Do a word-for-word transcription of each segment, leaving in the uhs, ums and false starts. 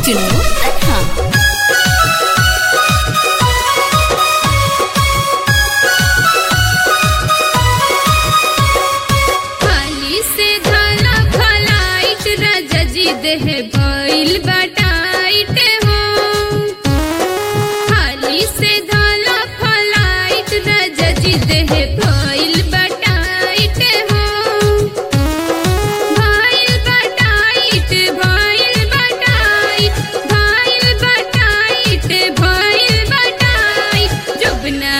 चुन्नू अनहा। देह भइल बटाइट हो खाली से धाला फलाइट रजजी देह भइल बटाइट हो भइल बटाइट भइल बटाइट भइल बटाइट भइल बटाइट जुबना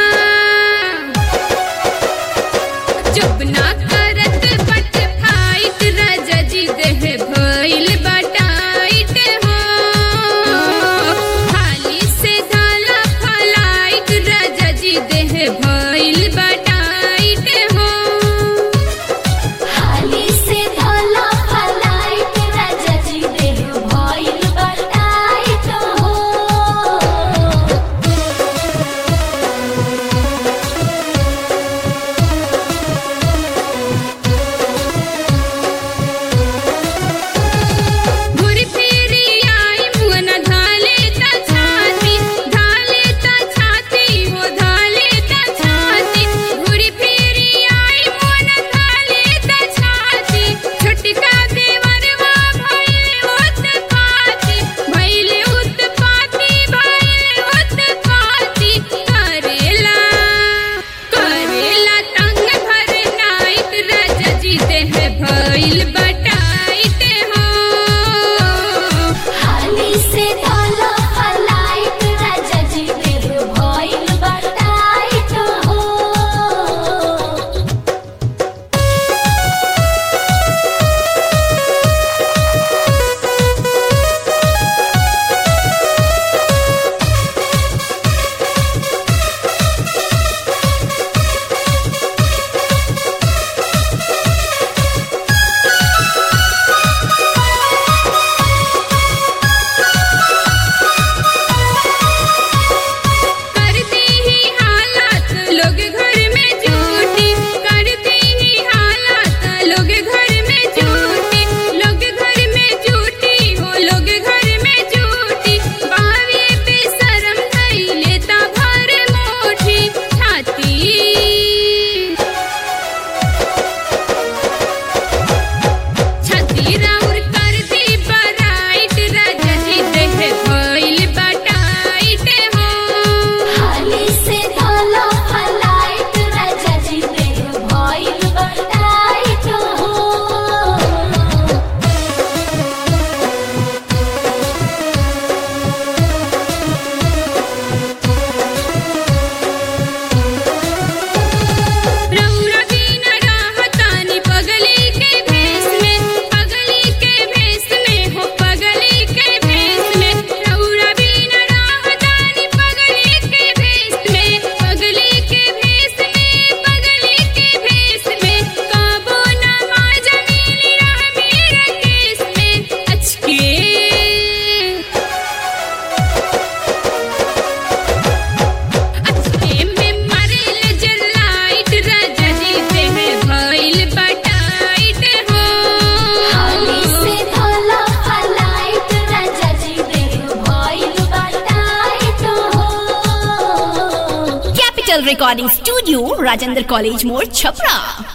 जुबना करत बट फाइट रजजी देह भइल बटाइट हो खाली से धाला फलाइट रजजी देह भइल बटाइट हो खाली से धाला फलाइट रजजी देह भइल बटाइट हो। भइल बटाइट हो खाली से धाला फलाइट रजजी देह भइल बटाइट हो। रिकॉर्डिंग स्टूडियो राजेंद्र कॉलेज मोड़ छपरा।